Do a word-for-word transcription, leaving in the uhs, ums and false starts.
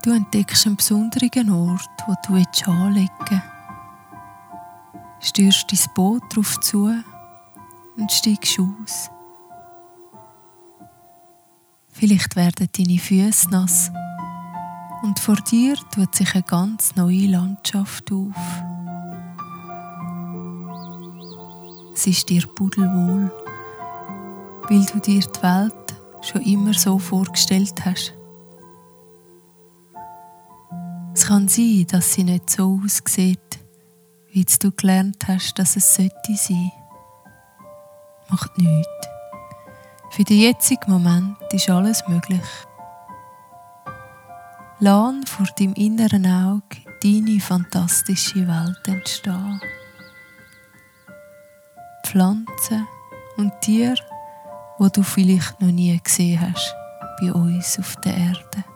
Du entdeckst einen besonderen Ort, wo du anlegen willst. Stürzt dein Boot darauf zu und steigst aus. Vielleicht werden deine Füße nass und vor dir tut sich eine ganz neue Landschaft auf. Es ist dir pudelwohl, weil du dir die Welt schon immer so vorgestellt hast. Es kann sein, dass sie nicht so aussieht, wie du gelernt hast, dass es sollte sein. Macht nichts. Für den jetzigen Moment ist alles möglich. Lass vor deinem inneren Auge deine fantastische Welt entstehen. Pflanzen und Tiere, die du vielleicht noch nie gesehen hast, bei uns auf der Erde.